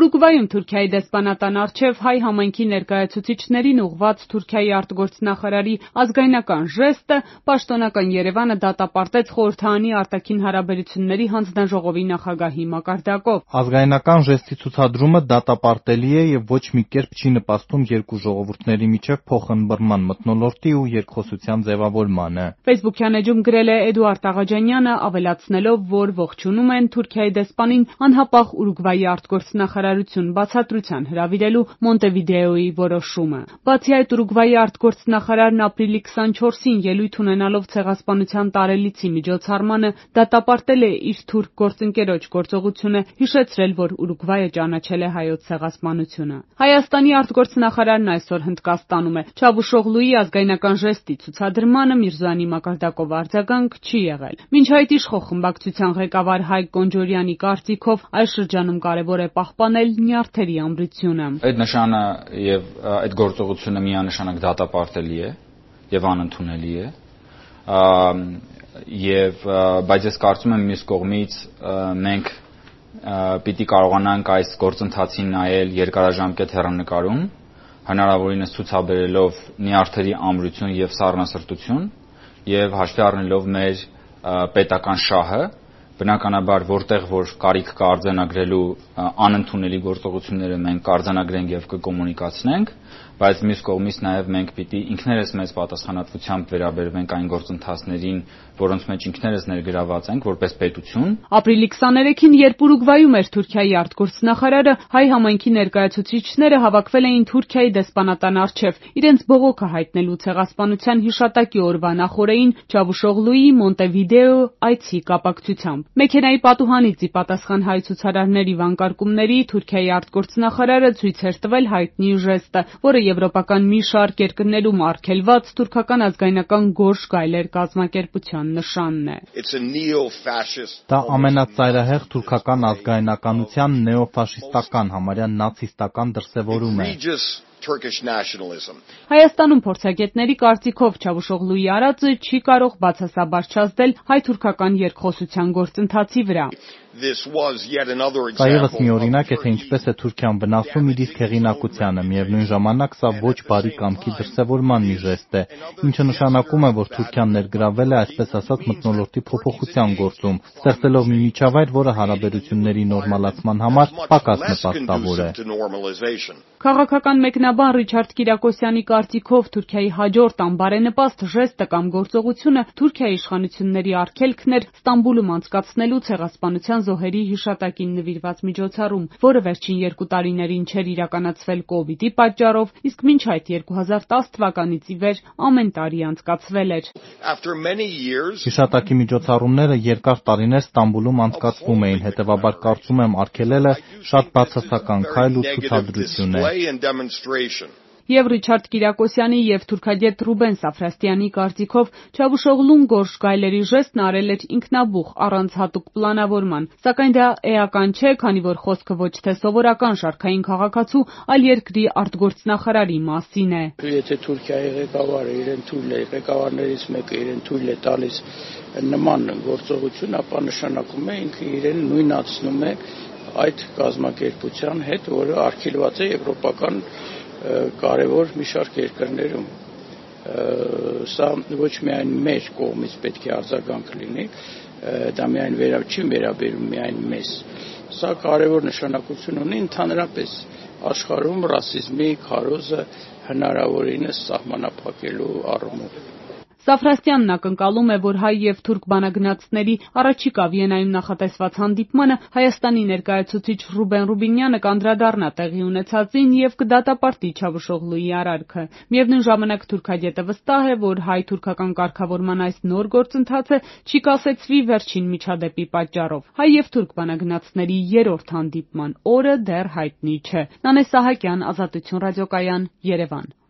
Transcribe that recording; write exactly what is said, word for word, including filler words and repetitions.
Ուրուգվայում Թուրքիայի դեսպանատան առջև հայ համայնքի ներկայացուցիչներին ուղղված Թուրքիայի արտգործնախարարի ազգայնական ժեստը պաշտոնական Երևանը դատապարտեց խորհրդարանի արտաքին հարաբերությունների հանձնաժողովի նախագահի մակարդակով։ Ազգայնական ժեստի ցուցադրումը դատապարտելի է եւ ոչ մի կերպ չի նպաստում երկու ժողովուրդների միջև փոխըմբռնման մթնոլորտի ու երկխոսության ձևավորմանը։ Facebook-յան էջում գրել է Էդուարդ Աղաջանյանը, ավելացնելով, որ ողջունում են Թուրքիայի դեսպանին անհապաղ Ուրուգվայի արտգործնախարարություն բացատրության հրավիրելու Մոնտեվիդեոյի որոշումը։ Բացի այդ, Ուրուգվայի արտգործնախարարն ապրիլի քսանչորսին ելույթ ունենալով ցեղասպանության տարելիցի միջոցառմանը դատապարտել է իր թուրք գործընկերոջ գործողությունը, հիշեցրել, որ Ուրուգվայը ճանաչել է հայոց ցեղասպանությունը։ Հայաստանի արտգործնախարարն այսօր Հնդկաստանում է։ Չավուշօղլուի ազգայնական ժեստի ցուցադրմանը Միրզոյանի մակարդակով արձագանք չի եղել։ Մինչ այդ իշխող խմբակցության ղեկավար Հայկ Կոնջորյանի կարծիքով այս շրջանում կարևոր է պահպանել նյարդերի ամրությունը։ Այդ նշանը եւ այդ գործողությունը միանշանակ դատապարտելի է եւ անընդունելի է։ Եվ բայց ես կարծում եմ մյուս կողմից մենք պիտի կարողանանք այս գործընթացին նայել երկարաժամկետ հեռանկարում, հնարավորինս ցուցաբերելով նյարդերի ամրություն եւ սառնասրտություն եւ հաշվի առնելով մեր պետական շահը, բնականաբար որտեղ որ կարիք կա արձանագրելու անընդունելի գործողությունները մենք կարձանագրենք եւ կկոմունիկացնենք, բայց մյուս կողմից նաեւ մենք պիտի ինքներս մեզ պատասխանատվությամբ վերաբերվենք այն գործընթացներին, որոնց մեջ ինքներս ներգրաված ենք որպես պետություն։ Ապրիլի քսաներեքին, երբ Ուրուգվայում էր Թուրքիայի արտգործնախարարը, հայ համայնքի ներկայացուցիչները հավաքվել էին Թուրքիայի դեսպանատան առջև իրենց բողոքը հայտնելու ցեղասպանության հիշատակի օրվա նախօրեին Չավուշօղլուի Մոնտեվիդեո այցի կապակցությամբ։ Մեքենայի պատուհանից ի պատասխան հայ ցուցարարների վանկարկումների Թուրքիայի արտգործնախարարը ցույց էր տվել հայտնի ժեստը, որը եվրոպական մի շարք երկրներում արգելված թուրքական ազգայնական գորշ գայլեր կազմակերպության նշանն է։ Դա ամենածայրահեղ թուրքական ազգայնականության նեոֆաշիստական, համարյա նացիստական դրսևորում է։ Հայաստանում փորձագետների կարծիքով Չավուշօղլուի արածը չի կարող բացասաբար չազդել հայ-թուրքական երկխոսության գործընթացի վրա։ Սա ևս մի օրինակ է, թե ինչպես է Թուրքիան վնասում իր իսկ հեղինակությանը, միևնույն ժամանակ սա ոչ բարի կամքի դրսևորման մի ժեստ է, ինչը նշանակում է, որ Թուրքիան ներգրավել է այսպես ասած մթնոլորտի փոփոխության գործում, ստեղծելով մի միջավայր, որը հարաբերությունների նորմալացման համար պակաս նպաստավոր է։ Քաղաքական մեկնաբան Ռիչարդ Կիրակոսյանի կարծիքով Թուրքիայի հաջորդ անբարենպաստ ժեստը կամ գործողությունը Թուրքիայի իշխանությունների արգելքն էր Ստամբուլում անցկացնելու ցեղասպանության զոհերի հիշատակին նվիրված միջոցառում, որը վերջին երկու տարիներին չէր իրականացվել կովիդի պատճառով, իսկ մինչ այդ երկու հազար տասը թվականից ի վեր ամեն տարի անցկացվել էր։ Հիշատակի միջոցառումները երկար տարիներ Ստամբուլում անցկացվում էին, հետևաբար կարծում եմ արգելելը շատ բացասական քայլ ու ցուցադրություն է։ Եվ Ռիչարդ Կիրակոսյանի եւ թուրքագետ Ռուբեն Սաֆրաստյանի կարծիքով Չավուշօղլուն գորշ գայլերի ժեստն արել էր ինքնաբուխ, առանց հատուկ պլանավորման, սակայն դա էական չէ, քանի որ խոսքը ոչ թե սովորական շարքային քաղաքացու, այլ երկրի արտգործնախարարի մասին է։ Եթե Թուրքիայի ղեկավարը իրեն թույլ է, ղեկավարներից մեկը իրեն թույլ է տալիս նման գործողություն, ապա նշանակում է ինքը իրեն նույնացնում է այդ կազմակերպության հետ, որը արգելված է եվրոպական կարևոր մի շարք երկրներում։ Սա ոչ միայն մեր կողմից պետք է արձագանք լինի, դա միայն վերա չի վերաբերում միայն մեզ։ Սա կարևոր նշանակություն ունի ընդհանրապես աշխարհում ռասիզմի քարոզը հնարավորինս սահմանափակելու առումով։ Սաֆրաստյանն ակնկալում է, որ հայ եւ թուրք բանագնացների առաջիկա Վիեննայում նախատեսված հանդիպմանը Հայաստանի ներկայացուցիչ Ռուբեն Ռուբինյանը կանդրադառնա տեղի ունեցածին եւ կդատապարտի Չավուշօղլուի արարքը։ Միևնույն ժամանակ թուրքագետը վստահ է, որ հայ-թուրքական կարգավորման այս նոր գործընթացը չի կասեցվի վերջին միջադեպի պատճառով։ Հայ եւ թուրք բանագնացների երրորդ հանդիպման օրը դեռ հայտնի չէ։ Նանե Սահակյան, Ազատություն ռադիոկայան, Երևան։